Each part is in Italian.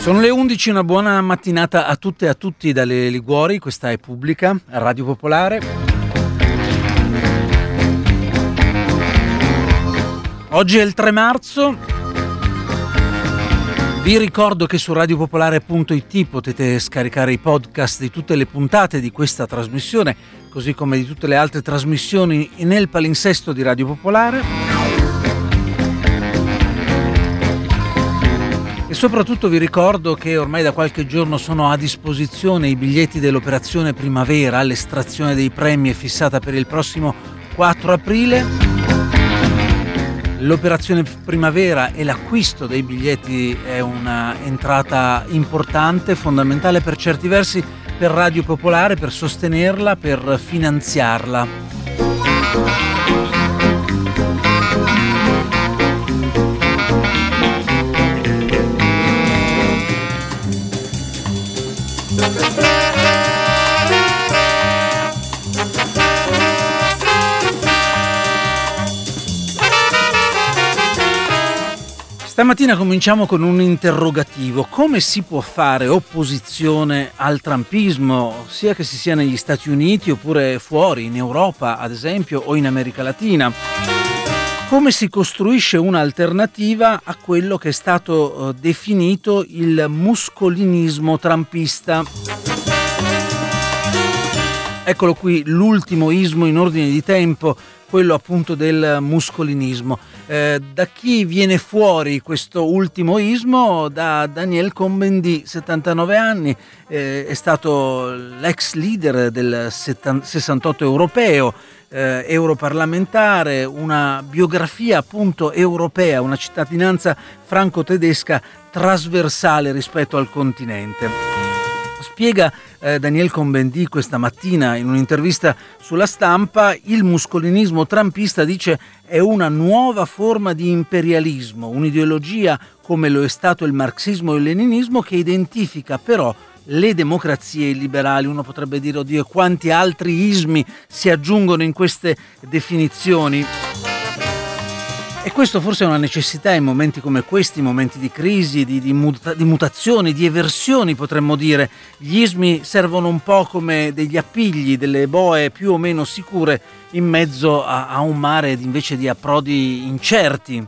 Sono le 11, una buona mattinata a tutte e a tutti dalle Liguori, questa è Pubblica, Radio Popolare. Oggi è il 3 marzo, vi ricordo che su radiopopolare.it potete scaricare i podcast di tutte le puntate di questa trasmissione, così come di tutte le altre trasmissioni nel palinsesto di Radio Popolare. E soprattutto vi ricordo che ormai da qualche giorno sono a disposizione i biglietti dell'operazione Primavera. L'estrazione dei premi è fissata per il prossimo 4 aprile. L'operazione Primavera e l'acquisto dei biglietti è una entrata importante, fondamentale per certi versi per Radio Popolare, per sostenerla, per finanziarla. Stamattina cominciamo con un interrogativo: come si può fare opposizione al trumpismo, sia che si sia negli Stati Uniti oppure fuori, in Europa ad esempio, o in America Latina? Come si costruisce un'alternativa a quello che è stato definito il muscolinismo trumpista? Eccolo qui, l'ultimo ismo in ordine di tempo, quello appunto del muscolinismo. Da chi viene fuori questo ultimo ismo? Da Daniel Cohn-Bendit, 79 anni, è stato l'ex leader del 68 europeo, europarlamentare, una biografia appunto europea, una cittadinanza franco-tedesca trasversale rispetto al continente. Spiega Daniel Cohn-Bendit questa mattina in un'intervista sulla Stampa: il muscolinismo trumpista, dice, è una nuova forma di imperialismo, un'ideologia come lo è stato il marxismo e il leninismo, che identifica però le democrazie liberali. Uno potrebbe dire: oddio, quanti altri ismi si aggiungono in queste definizioni. E questo forse è una necessità in momenti come questi, momenti di crisi, di mutazioni, di eversioni, potremmo dire. Gli ismi servono un po' come degli appigli, delle boe più o meno sicure in mezzo a un mare invece di approdi incerti.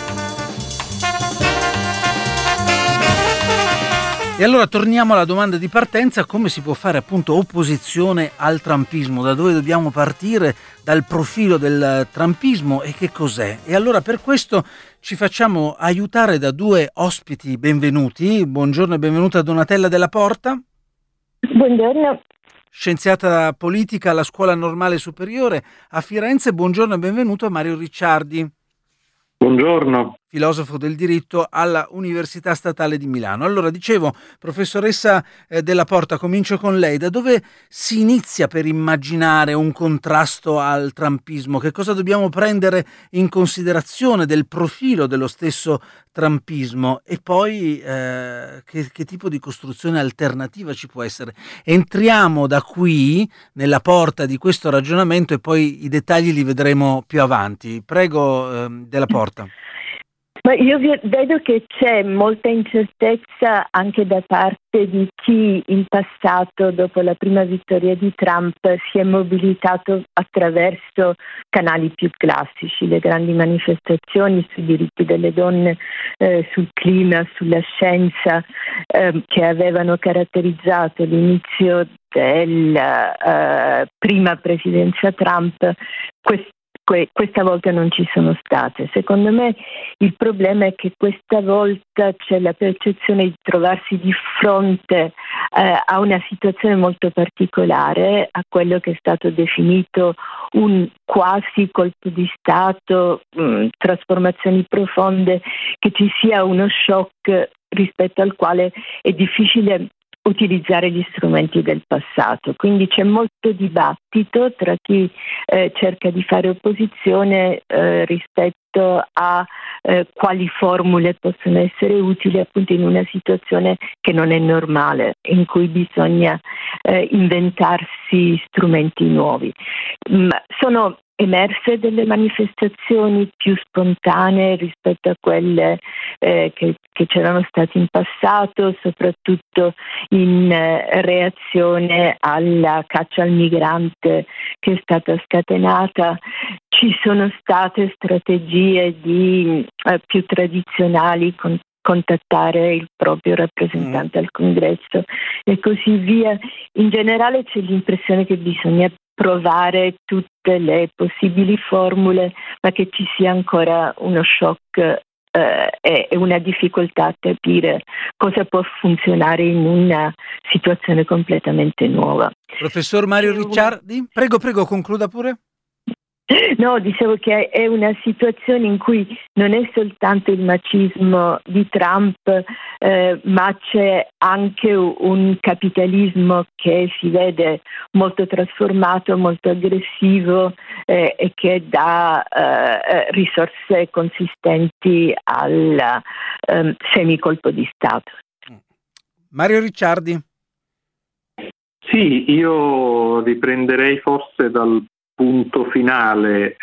E allora torniamo alla domanda di partenza: come si può fare appunto opposizione al trumpismo? Da dove dobbiamo partire? Dal profilo del trumpismo e che cos'è? E allora per questo ci facciamo aiutare da due ospiti benvenuti. Buongiorno e benvenuta Donatella Della Porta. Buongiorno. Scienziata politica alla Scuola Normale Superiore a Firenze. Buongiorno e benvenuto a Mario Ricciardi. Buongiorno. Filosofo del diritto alla Università Statale di Milano. Allora, dicevo, professoressa Della Porta, comincio con lei. Da dove si inizia per immaginare un contrasto al trumpismo? Che cosa dobbiamo prendere in considerazione del profilo dello stesso trumpismo? E poi che tipo di costruzione alternativa ci può essere? Entriamo da qui nella porta di questo ragionamento e poi i dettagli li vedremo più avanti. Prego, Della Porta. Ma io vedo che c'è molta incertezza anche da parte di chi in passato, dopo la prima vittoria di Trump, si è mobilitato attraverso canali più classici, le grandi manifestazioni sui diritti delle donne, sul clima, sulla scienza, che avevano caratterizzato l'inizio della prima presidenza Trump. Questa volta non ci sono state. Secondo me il problema è che questa volta c'è la percezione di trovarsi di fronte a una situazione molto particolare, a quello che è stato definito un quasi colpo di Stato, trasformazioni profonde, che ci sia uno shock rispetto al quale è difficile utilizzare gli strumenti del passato. Quindi c'è molto dibattito tra chi cerca di fare opposizione rispetto a quali formule possono essere utili appunto in una situazione che non è normale, in cui bisogna inventarsi strumenti nuovi. Sono emerse delle manifestazioni più spontanee rispetto a quelle che che c'erano stati in passato, soprattutto in reazione alla caccia al migrante che è stata scatenata. Ci sono state strategie più tradizionali, contattare il proprio rappresentante al congresso e così via. In generale c'è l'impressione che bisogna provare tutte le possibili formule, ma che ci sia ancora uno shock e una difficoltà a capire cosa può funzionare in una situazione completamente nuova. Professor Mario Ricciardi, prego, concluda pure. No, dicevo che è una situazione in cui non è soltanto il macismo di Trump, ma c'è anche un capitalismo che si vede molto trasformato, molto aggressivo e che dà risorse consistenti al semicolpo di Stato. Mario Ricciardi. Sì, io riprenderei forse dal punto finale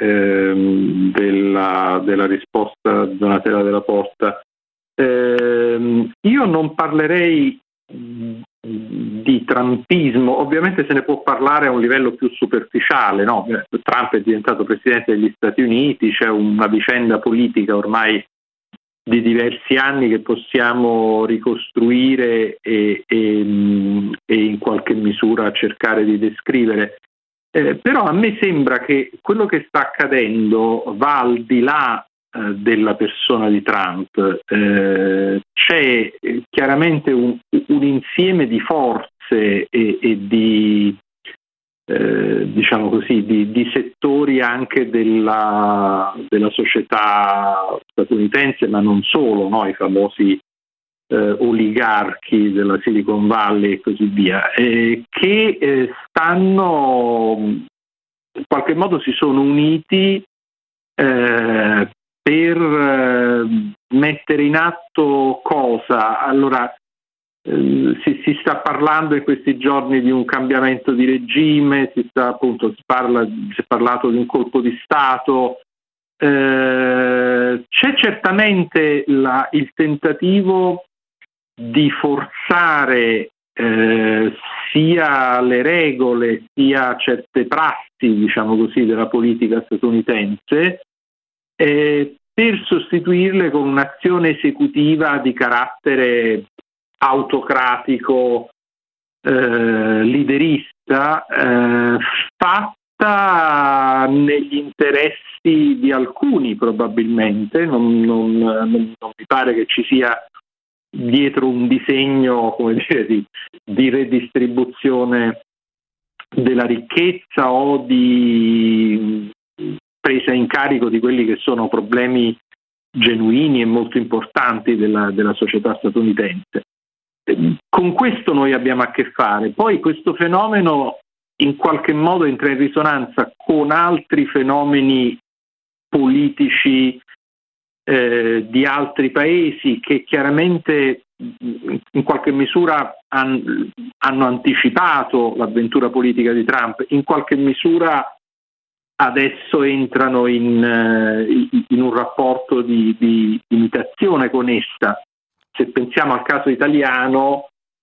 della risposta di Donatella Della Porta. Io non parlerei di trumpismo, ovviamente se ne può parlare a un livello più superficiale, no? Trump è diventato presidente degli Stati Uniti, c'è una vicenda politica ormai di diversi anni che possiamo ricostruire e in qualche misura cercare di descrivere. Però a me sembra che quello che sta accadendo va al di là della persona di Trump. C'è chiaramente un insieme di forze e di diciamo così di settori anche della società statunitense, ma non solo, no? I famosi oligarchi della Silicon Valley e così via, che stanno in qualche modo si sono uniti per mettere in atto cosa? Allora si sta parlando in questi giorni di un cambiamento di regime, si è parlato di un colpo di Stato. C'è certamente il tentativo di forzare sia le regole sia certe prassi, diciamo così, della politica statunitense per sostituirle con un'azione esecutiva di carattere autocratico, liderista, fatta negli interessi di alcuni probabilmente, non mi pare che ci sia dietro un disegno, come dire, di redistribuzione della ricchezza o di presa in carico di quelli che sono problemi genuini e molto importanti della società statunitense. Con questo noi abbiamo a che fare. Poi questo fenomeno in qualche modo entra in risonanza con altri fenomeni politici di altri paesi che chiaramente in qualche misura hanno anticipato l'avventura politica di Trump, in qualche misura adesso entrano in un rapporto di imitazione con essa. Se pensiamo al caso italiano,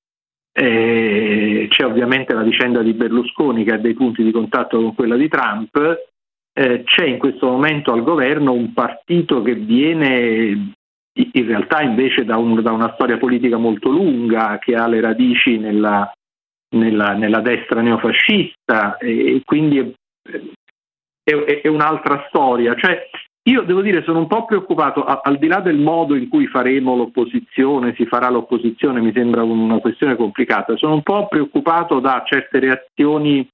c'è ovviamente la vicenda di Berlusconi che ha dei punti di contatto con quella di Trump. C'è in questo momento al governo un partito che viene in realtà invece da una storia politica molto lunga, che ha le radici nella destra neofascista, e quindi è un'altra storia. Cioè, io devo dire, sono un po' preoccupato, al di là del modo in cui faremo l'opposizione, si farà l'opposizione, mi sembra una questione complicata, sono un po' preoccupato da certe reazioni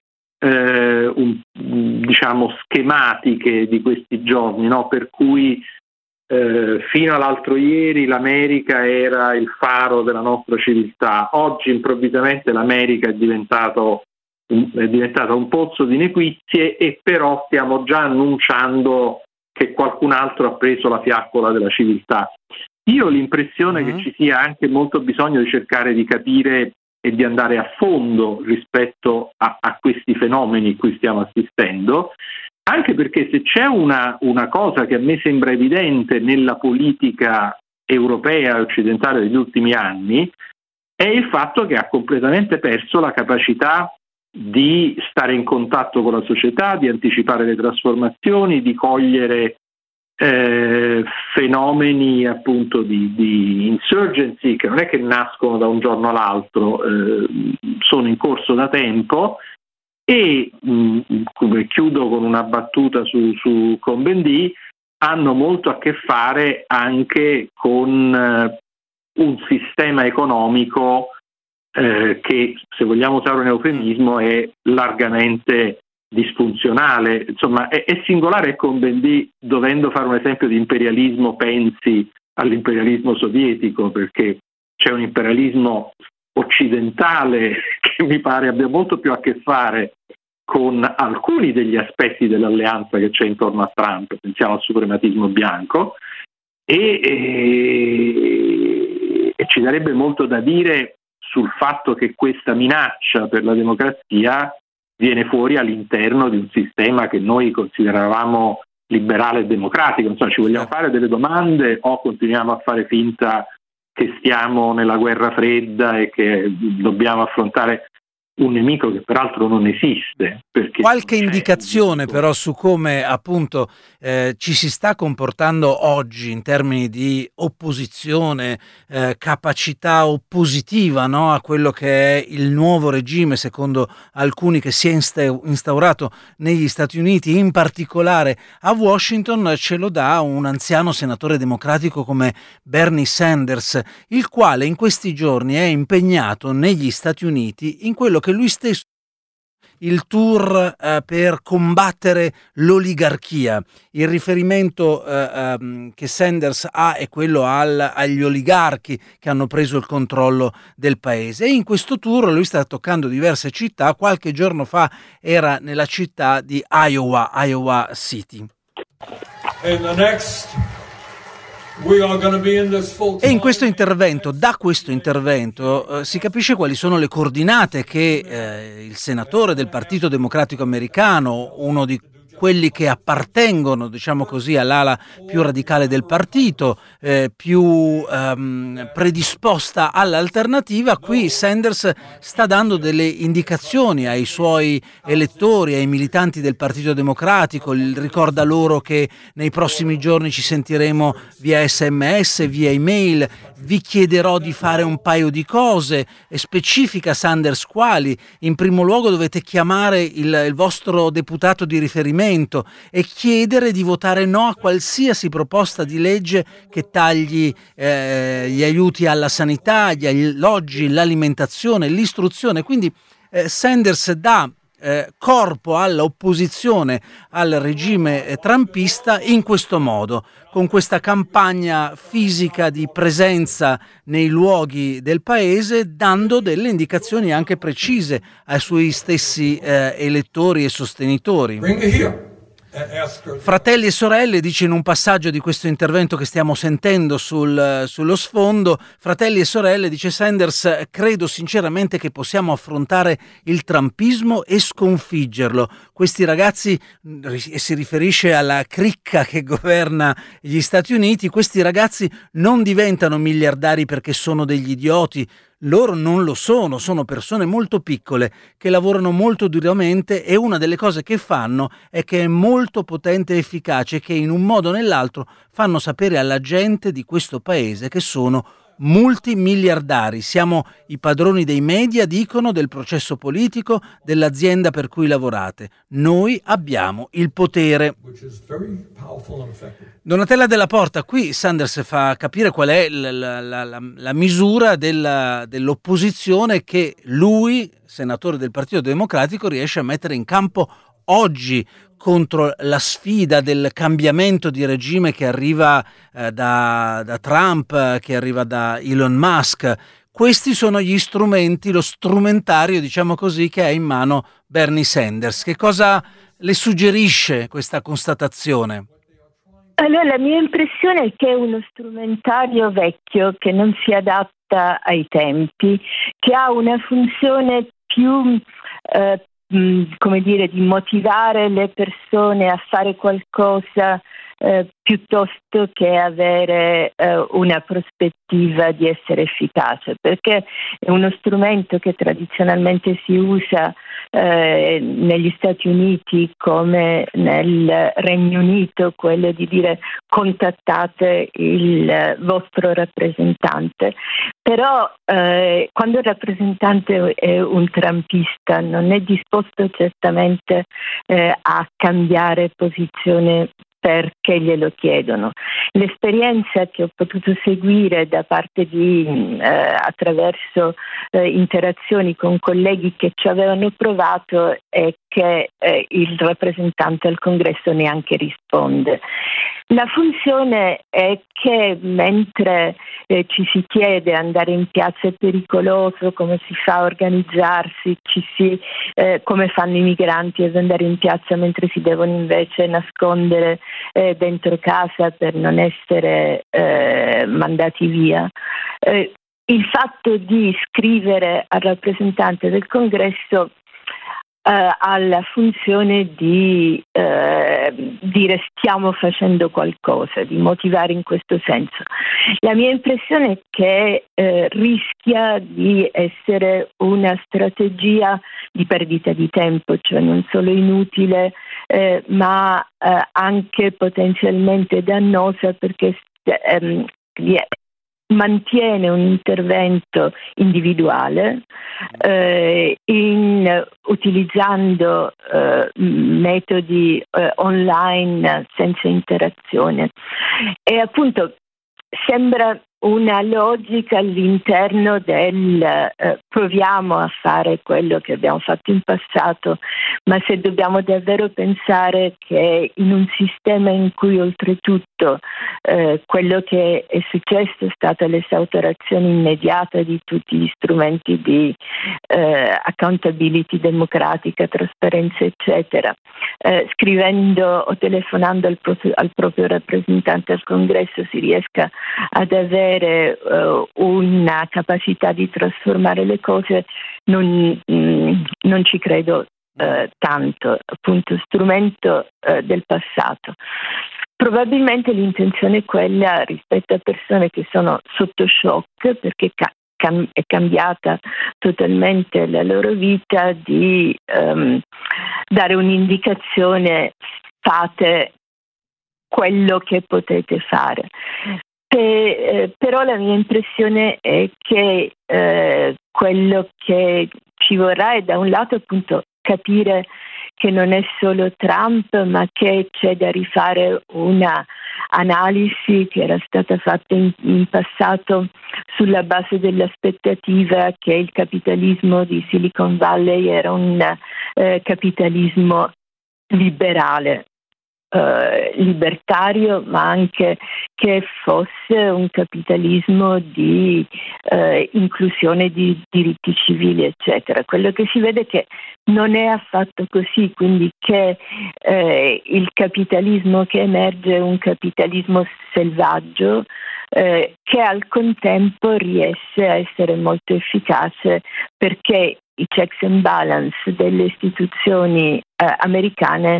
diciamo schematiche di questi giorni, no? Per cui fino all'altro ieri l'America era il faro della nostra civiltà, oggi improvvisamente l'America è diventata un pozzo di nequizie, e però stiamo già annunciando che qualcun altro ha preso la fiaccola della civiltà. Io ho l'impressione che ci sia anche molto bisogno di cercare di capire e di andare a fondo rispetto a questi fenomeni cui stiamo assistendo, anche perché se c'è una cosa che a me sembra evidente nella politica europea e occidentale degli ultimi anni è il fatto che ha completamente perso la capacità di stare in contatto con la società, di anticipare le trasformazioni, di cogliere fenomeni appunto di insurgency che non è che nascono da un giorno all'altro, sono in corso da tempo e chiudo con una battuta su Cohn-Bendit, hanno molto a che fare anche con un sistema economico che, se vogliamo usare un eufemismo, è largamente disfunzionale. Insomma, è singolare Cohn-Bendit, dovendo fare un esempio di imperialismo, pensi all'imperialismo sovietico, perché c'è un imperialismo occidentale che mi pare abbia molto più a che fare con alcuni degli aspetti dell'alleanza che c'è intorno a Trump, pensiamo al suprematismo bianco, e ci sarebbe molto da dire sul fatto che questa minaccia per la democrazia viene fuori all'interno di un sistema che noi consideravamo liberale e democratico. Insomma, ci vogliamo fare delle domande o continuiamo a fare finta che stiamo nella guerra fredda e che dobbiamo affrontare un nemico che peraltro non esiste? Qualche indicazione però su come appunto ci si sta comportando oggi in termini di opposizione, capacità oppositiva, no, a quello che è il nuovo regime, secondo alcuni, che si è instaurato negli Stati Uniti, in particolare a Washington, ce lo dà un anziano senatore democratico come Bernie Sanders, il quale in questi giorni è impegnato negli Stati Uniti in quello che lui stesso il tour per combattere l'oligarchia. Il riferimento che Sanders ha è quello agli oligarchi che hanno preso il controllo del paese, e in questo tour lui sta toccando diverse città. Qualche giorno fa era nella città di Iowa City. E in questo intervento, da questo intervento, si capisce quali sono le coordinate che il senatore del Partito Democratico Americano, uno di quelli che appartengono, diciamo così, all'ala più radicale del partito, più predisposta all'alternativa, qui Sanders sta dando delle indicazioni ai suoi elettori, ai militanti del Partito Democratico, ricorda loro che nei prossimi giorni ci sentiremo via SMS, via email, vi chiederò di fare un paio di cose, e specifica Sanders quali. In primo luogo dovete chiamare il vostro deputato di riferimento e chiedere di votare no a qualsiasi proposta di legge che tagli gli aiuti alla sanità, gli alloggi, l'alimentazione, l'istruzione. Quindi Sanders dà corpo all'opposizione al regime trumpista in questo modo, con questa campagna fisica di presenza nei luoghi del paese, dando delle indicazioni anche precise ai suoi stessi elettori e sostenitori. Fratelli e sorelle, dice in un passaggio di questo intervento che stiamo sentendo sullo sfondo, fratelli e sorelle, dice Sanders, credo sinceramente che possiamo affrontare il trumpismo e sconfiggerlo. Questi ragazzi, e si riferisce alla cricca che governa gli Stati Uniti, questi ragazzi non diventano miliardari perché sono degli idioti. Loro non lo sono persone molto piccole che lavorano molto duramente, e una delle cose che fanno è che è molto potente e efficace, che in un modo o nell'altro fanno sapere alla gente di questo paese che sono multimiliardari. Siamo i padroni dei media, dicono, del processo politico, dell'azienda per cui lavorate. Noi abbiamo il potere. Donatella Della Porta, qui Sanders fa capire qual è la misura dell'opposizione che lui, senatore del Partito Democratico, riesce a mettere in campo oggi contro la sfida del cambiamento di regime che arriva da Trump, che arriva da Elon Musk. Questi sono gli strumenti, lo strumentario, diciamo così, che ha in mano Bernie Sanders. Che cosa le suggerisce questa constatazione? Allora, la mia impressione è che è uno strumentario vecchio che non si adatta ai tempi, che ha una funzione più come dire, di motivare le persone a fare qualcosa piuttosto che avere una prospettiva di essere efficace, perché è uno strumento che tradizionalmente si usa negli Stati Uniti come nel Regno Unito, quello di dire contattate il vostro rappresentante, però quando il rappresentante è un trumpista non è disposto certamente a cambiare posizione perché glielo chiedono. L'esperienza che ho potuto seguire da parte di attraverso interazioni con colleghi che ci avevano provato è che il rappresentante al congresso neanche risponde. La funzione è che mentre ci si chiede andare in piazza è pericoloso, come si fa a organizzarsi, come fanno i migranti ad andare in piazza mentre si devono invece nascondere dentro casa per non essere mandati via. Il fatto di scrivere al rappresentante del congresso ha la funzione di dire stiamo facendo qualcosa, di motivare in questo senso. La mia impressione è che rischia di essere una strategia di perdita di tempo, cioè non solo inutile ma anche potenzialmente dannosa, perché mantiene un intervento individuale utilizzando metodi online senza interazione, e appunto sembra una logica all'interno del proviamo a fare quello che abbiamo fatto in passato, ma se dobbiamo davvero pensare che in un sistema in cui oltretutto quello che è successo è stata l'esautorazione immediata di tutti gli strumenti di accountability democratica, trasparenza eccetera, scrivendo o telefonando al proprio rappresentante al congresso si riesca ad avere una capacità di trasformare le cose, non ci credo tanto, appunto strumento del passato. Probabilmente l'intenzione è quella rispetto a persone che sono sotto shock perché è cambiata totalmente la loro vita, di dare un'indicazione: fate quello che potete fare. Però la mia impressione è che quello che ci vorrà è da un lato appunto capire che non è solo Trump, ma che c'è da rifare una analisi che era stata fatta in passato sulla base dell'aspettativa che il capitalismo di Silicon Valley era un capitalismo liberale, libertario, ma anche che fosse un capitalismo di inclusione di diritti civili eccetera. Quello che si vede è che non è affatto così, quindi che il capitalismo che emerge è un capitalismo selvaggio che al contempo riesce a essere molto efficace perché i checks and balance delle istituzioni americane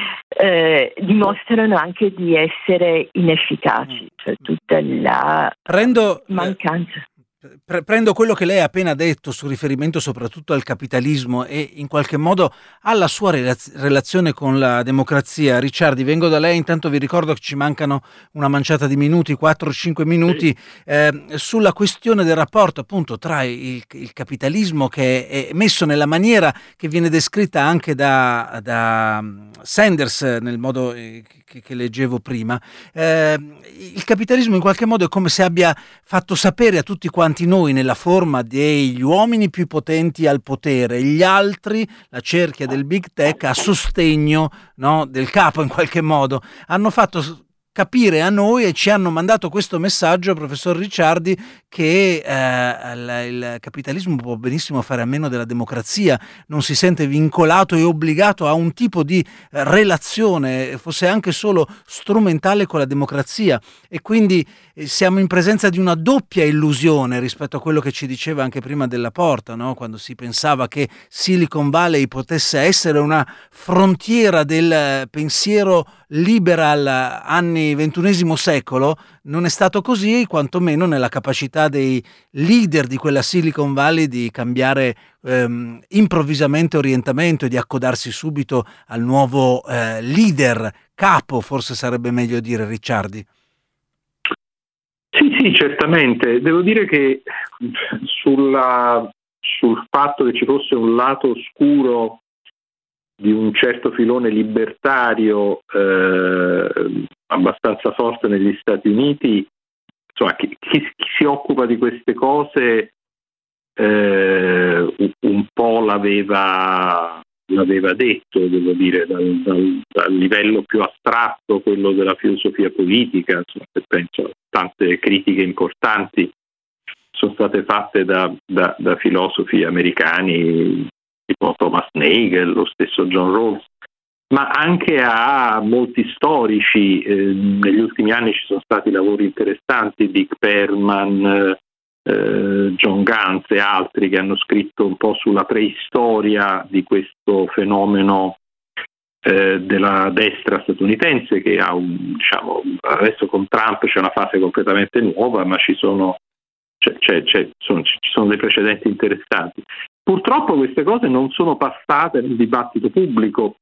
dimostrano anche di essere inefficaci, cioè tutta la mancanza. Prendo quello che lei ha appena detto sul riferimento soprattutto al capitalismo e in qualche modo alla sua relazione con la democrazia. Ricciardi, vengo da lei, intanto vi ricordo che ci mancano una manciata di minuti, 4-5 minuti, sulla questione del rapporto appunto tra il capitalismo che è messo nella maniera che viene descritta anche da Sanders nel modo che leggevo prima. Il capitalismo in qualche modo è come se abbia fatto sapere a tutti quanti noi nella forma degli uomini più potenti al potere, gli altri, la cerchia del big tech a sostegno, no, del capo in qualche modo, hanno fatto capire a noi e ci hanno mandato questo messaggio, professor Ricciardi, che il capitalismo può benissimo fare a meno della democrazia, non si sente vincolato e obbligato a un tipo di relazione, fosse anche solo strumentale, con la democrazia, e quindi siamo in presenza di una doppia illusione rispetto a quello che ci diceva anche prima Della Porta, no? Quando si pensava che Silicon Valley potesse essere una frontiera del pensiero liberal anni anni XXI secolo non è stato così, quantomeno nella capacità dei leader di quella Silicon Valley di cambiare improvvisamente orientamento e di accodarsi subito al nuovo leader, capo, forse sarebbe meglio dire, Ricciardi. Sì, certamente. Devo dire che sul fatto che ci fosse un lato oscuro di un certo filone libertario abbastanza forte negli Stati Uniti, insomma, chi si occupa di queste cose un po' l'aveva detto, devo dire, dal livello più astratto, quello della filosofia politica. Insomma, penso a tante critiche importanti sono state fatte da filosofi americani tipo Thomas Nagel, lo stesso John Rawls, ma anche a molti storici. Negli ultimi anni ci sono stati lavori interessanti, Dick Perlman, John Gantz e altri, che hanno scritto un po' sulla preistoria di questo fenomeno della destra statunitense, che ha adesso con Trump c'è una fase completamente nuova, ma ci sono dei precedenti interessanti. Purtroppo queste cose non sono passate nel dibattito pubblico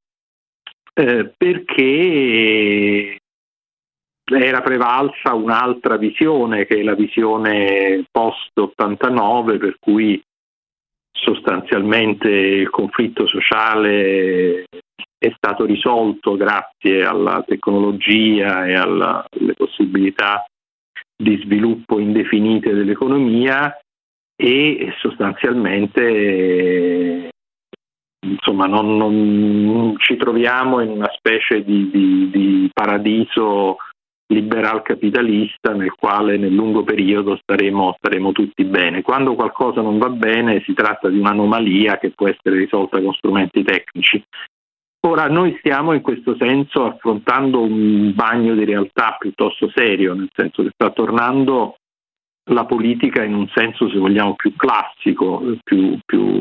perché era prevalsa un'altra visione, che è la visione post-89, per cui sostanzialmente il conflitto sociale è stato risolto grazie alla tecnologia e alle possibilità di sviluppo indefinite dell'economia, e sostanzialmente insomma non ci troviamo in una specie di paradiso liberal capitalista nel quale nel lungo periodo staremo tutti bene. Quando qualcosa non va bene si tratta di un'anomalia che può essere risolta con strumenti tecnici. Ora noi stiamo in questo senso affrontando un bagno di realtà piuttosto serio, nel senso che sta tornando la politica in un senso, se vogliamo, più classico, più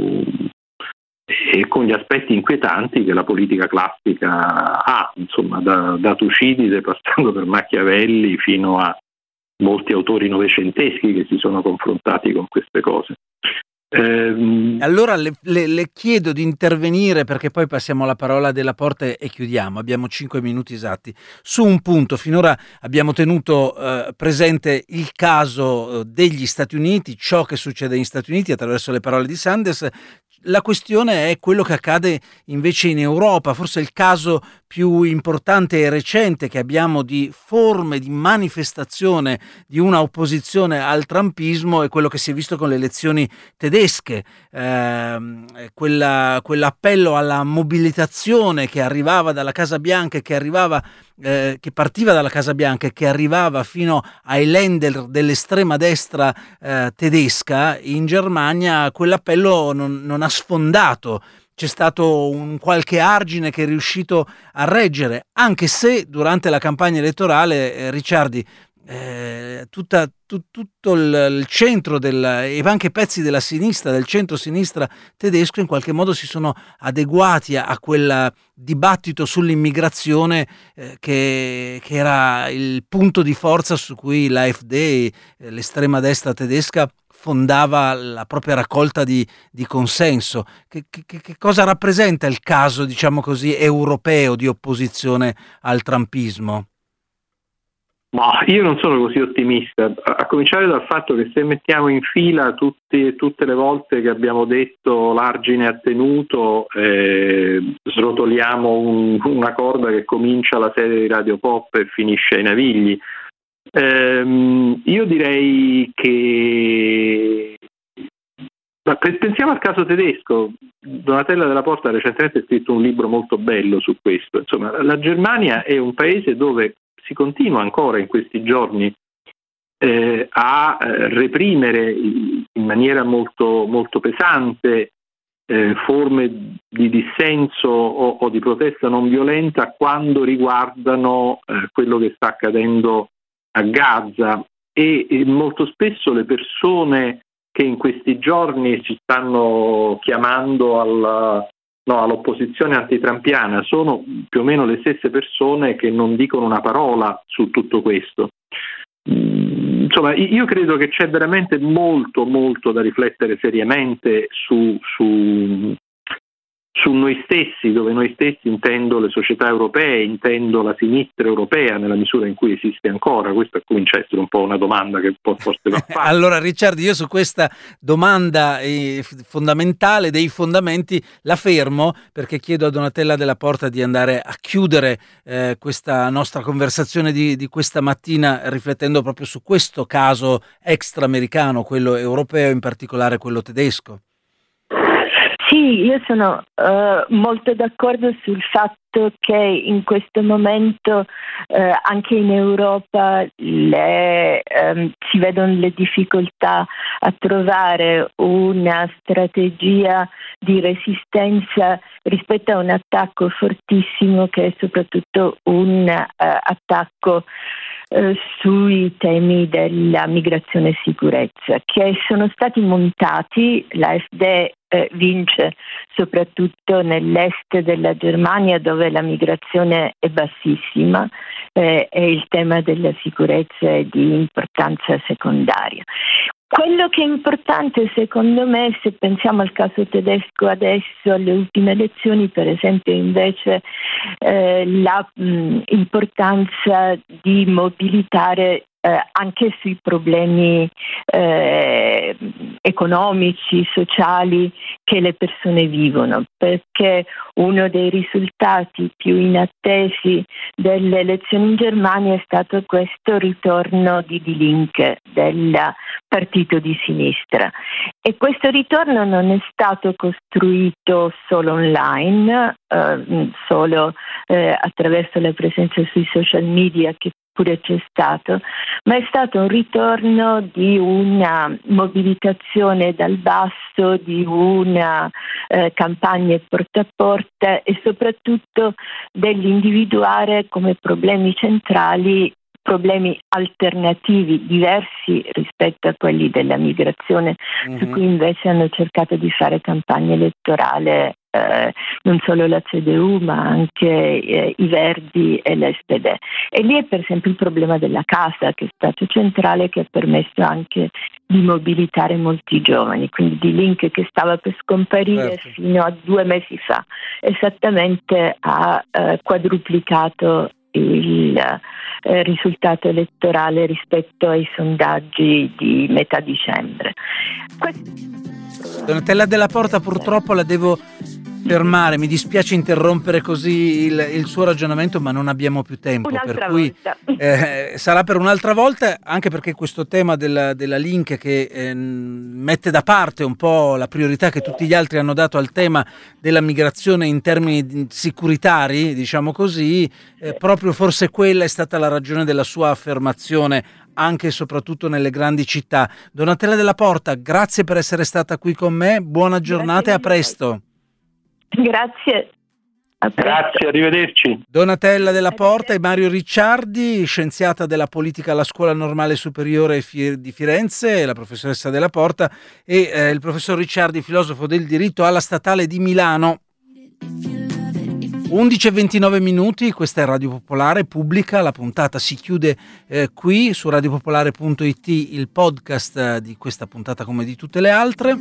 e con gli aspetti inquietanti che la politica classica ha, insomma, da Tucidide passando per Machiavelli fino a molti autori novecenteschi che si sono confrontati con queste cose. Allora le chiedo di intervenire, perché poi passiamo la parola a Della Porta e chiudiamo, abbiamo 5 minuti esatti, su un punto. Finora abbiamo tenuto presente il caso degli Stati Uniti, ciò che succede negli Stati Uniti attraverso le parole di Sanders. La questione è quello che accade invece in Europa. Forse il caso più importante e recente che abbiamo di forme di manifestazione di una opposizione al trumpismo è quello che si è visto con le elezioni tedesche, quell'appello alla mobilitazione che arrivava dalla Casa Bianca, che partiva dalla Casa Bianca e che arrivava fino ai Länder dell'estrema destra tedesca in Germania. Quell'appello non ha sfondato. C'è stato un qualche argine che è riuscito a reggere, anche se durante la campagna elettorale, Ricciardi, tutto il centro e anche pezzi della sinistra, del centro-sinistra tedesco, in qualche modo si sono adeguati a quel dibattito sull'immigrazione che era il punto di forza su cui l'AfD, l'estrema destra tedesca, fondava la propria raccolta di consenso. Che cosa rappresenta il caso, diciamo così, europeo di opposizione al trumpismo? Ma io non sono così ottimista, a cominciare dal fatto che se mettiamo in fila tutte le volte che abbiamo detto l'argine attenuto, srotoliamo una corda che comincia la serie di Radio Pop e finisce ai Navigli. Io direi che pensiamo al caso tedesco. Donatella Della Porta recentemente ha scritto un libro molto bello su questo. Insomma, la Germania è un paese dove si continua ancora in questi giorni a reprimere in maniera molto, molto pesante forme di dissenso o di protesta non violenta quando riguardano quello che sta accadendo a Gaza, e molto spesso le persone che in questi giorni ci stanno chiamando all'opposizione antitrampiana, sono più o meno le stesse persone che non dicono una parola su tutto questo. Insomma, io credo che c'è veramente molto da riflettere seriamente su noi stessi, dove noi stessi intendo le società europee, intendo la sinistra europea nella misura in cui esiste ancora. Questa comincia a essere un po' una domanda che forse va fatta. Allora Ricciardi, io su questa domanda fondamentale dei fondamenti la fermo, perché chiedo a Donatella Della Porta di andare a chiudere questa nostra conversazione di questa mattina riflettendo proprio su questo caso extraamericano, quello europeo, in particolare quello tedesco. Sì, io sono molto d'accordo sul fatto che in questo momento anche in Europa si vedono le difficoltà a trovare una strategia di resistenza rispetto a un attacco fortissimo che è soprattutto un attacco sui temi della migrazione e sicurezza, che sono stati montati. L'AfD vince soprattutto nell'est della Germania, dove la migrazione è bassissima e il tema della sicurezza è di importanza secondaria. Quello che è importante secondo me, se pensiamo al caso tedesco adesso, alle ultime elezioni, per esempio invece l'importanza di mobilitare anche sui problemi economici, sociali che le persone vivono, perché uno dei risultati più inattesi delle elezioni in Germania è stato questo ritorno di Die Linke, del partito di sinistra, e questo ritorno non è stato costruito solo online, solo attraverso la presenza sui social media, che pure c'è stato, ma è stato un ritorno di una mobilitazione dal basso, di una campagna porta a porta e soprattutto dell'individuare come problemi centrali problemi alternativi, diversi rispetto a quelli della migrazione, su cui invece hanno cercato di fare campagna elettorale non solo la CDU ma anche i Verdi e l'SPD. E lì è per esempio il problema della casa, che è stato centrale, che ha permesso anche di mobilitare molti giovani, quindi Die Linke, che stava per scomparire fino a 2 mesi fa, esattamente ha quadruplicato il risultato elettorale rispetto ai sondaggi di metà dicembre. Donatella Della Porta, purtroppo la devo fermare, mi dispiace interrompere così il suo ragionamento, ma non abbiamo più tempo, per cui sarà per un'altra volta, anche perché questo tema della Linke, che mette da parte un po' la priorità che tutti gli altri hanno dato al tema della migrazione in termini securitari, diciamo così, proprio forse quella è stata la ragione della sua affermazione anche e soprattutto nelle grandi città. Donatella Della Porta, grazie per essere stata qui con me, buona giornata e a presto. Grazie. Grazie, arrivederci. Donatella Della Porta e Mario Ricciardi, scienziata della politica alla Scuola Normale Superiore di Firenze, la professoressa Della Porta, e il professor Ricciardi, filosofo del diritto alla Statale di Milano. 11:29 minuti, questa è Radio Popolare Pubblica, la puntata si chiude qui su radiopopolare.it, il podcast di questa puntata come di tutte le altre.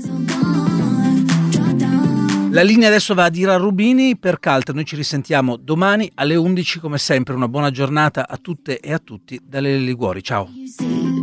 La linea adesso va a Ira Rubini per Caltro, noi ci risentiamo domani alle 11 come sempre, una buona giornata a tutte e a tutti da Lele Liguori, ciao.